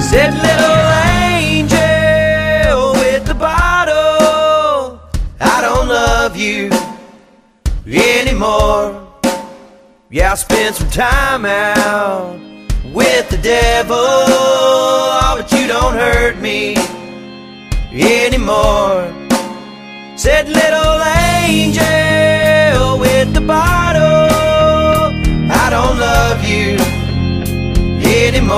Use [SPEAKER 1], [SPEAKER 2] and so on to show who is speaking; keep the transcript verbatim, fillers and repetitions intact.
[SPEAKER 1] Said, little angel with the bottle, I don't love you anymore. Yeah, I spent some time out with the devil, oh, but you don't hurt me anymore. Said, little angel with the bottle,